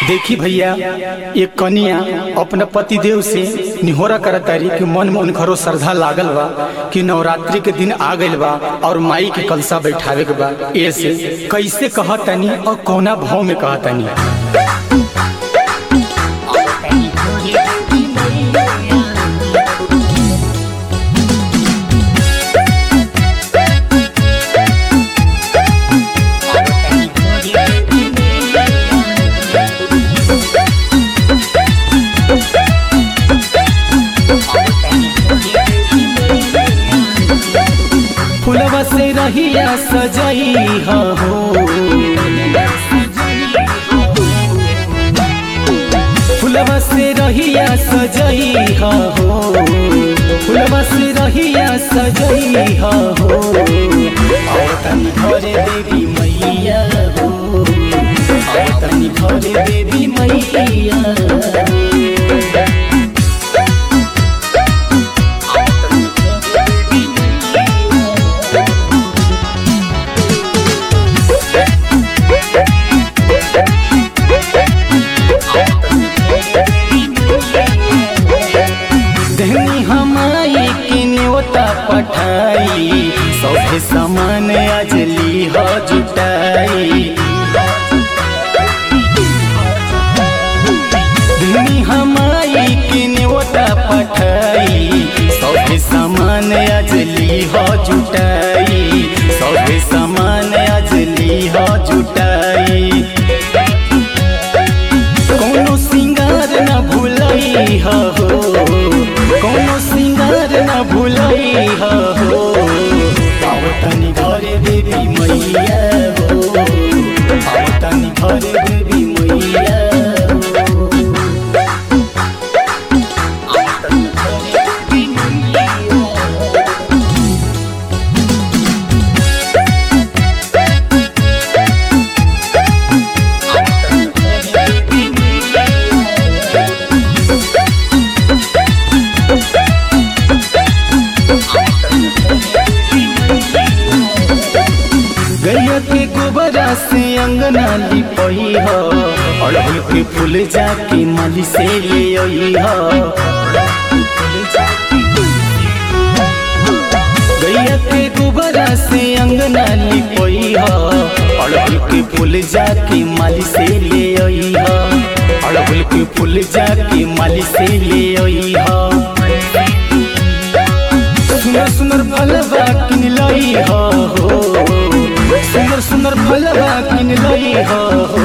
देखी भैया, एक कन्या अपने पति देव से निहोरा करतारी कि मन में उनकरो श्रद्धा लागल बा कि नवरात्रि के दिन आ गइल बा और माई के कलसा बैठावे के बा। ऐसे कैसे कहतनी और कौना भाव में कहतनी। फुलवा से रहिया सजई हो, फुलवा से रहिया सजई हो, फुलवा से रहिया सजई हो। तनी घरे देवी मैया हो, तनी घरे देवी मैया। पठाई सौभे समान अजली हो जुटाई, धनी हमाई की नेवता पठाई सौभे समान अजली हो जुटाई, सौभे समान अजली हो जुटाई। कोनो सिंगार न भूलई हो, कोनो सिंगार न भूलई हो। तनी घरे देवी मैया हो, तनी घरे देवी मैया हो। गैया के गोबरा से अंगना लिपई हो, अड़हुल के फूल जाके माली से ले आई हो। गैया के गोबरा से अंगना लिपई हो, अड़हुल के फूल जाके माली से ले आई हो, अड़हुल के फूल जाके माली से ले आई हो। सुनर सुनर फलवा किन लाई हो, सुंदर सुंदर फलवा किन लाई हो।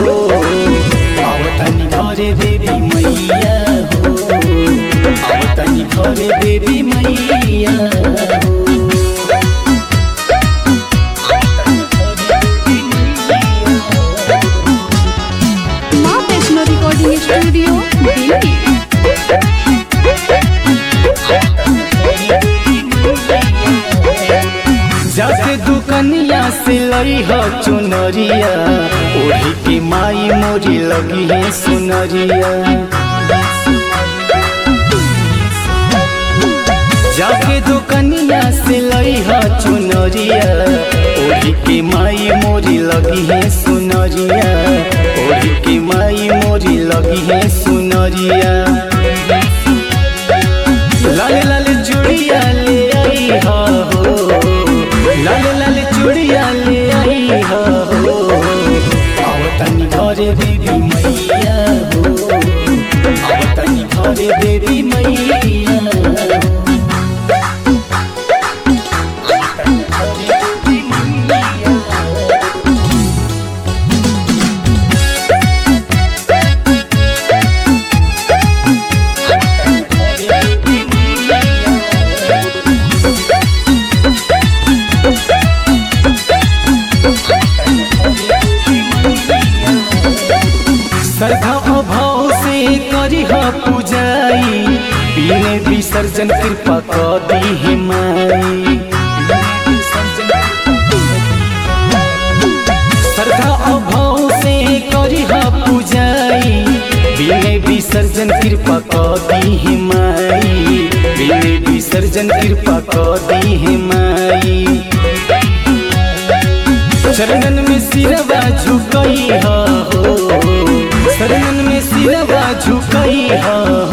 तनी घरे देवी मैया हो, तनी घरे देवी मैया हो। माँ वैष्णो रिकॉर्डिंग स्टूडियो दिल्ली। जाके दुकनिया से लई हो चुनरिया, ओढ़ी की माई मोरी लगी है सुनरिया। जाके दुकनिया से लई हो चुनरिया, ओढ़ी की माई मोरी लगी है सुनरिया, ओढ़ी की माई मोरी लगी है सुनरिया। लाल लाल चूड़िया ले आई हो, लाल लाल चूड़िया ले आई हो। तनी घरे देवी मैया हो, तनी घरे देवी मैया हो। श्रद्धा भाव से करी हो पूजाई, बिने विसर्जन कृपा कर दी है माई। श्रद्धा भाव से करी हो पूजाई, बिने विसर्जन कृपा कर दी है माई, बिने विसर्जन कृपा कर दी है माई। चरणन में सिरवा झुकई हो, शरणन में हो